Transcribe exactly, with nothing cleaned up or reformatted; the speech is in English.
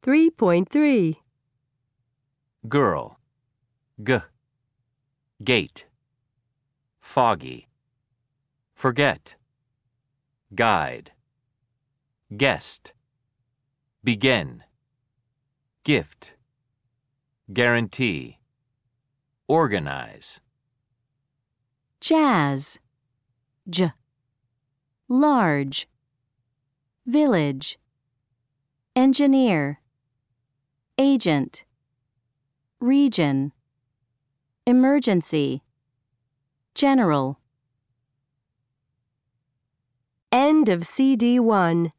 three point three. Girl. G. Gate. Foggy. Forget. Guide. Guest. Begin. Gift. Guarantee. Organize. Jazz. J. Large. Village. Engineer. Agent. Region. Emergency. General. End of C D one.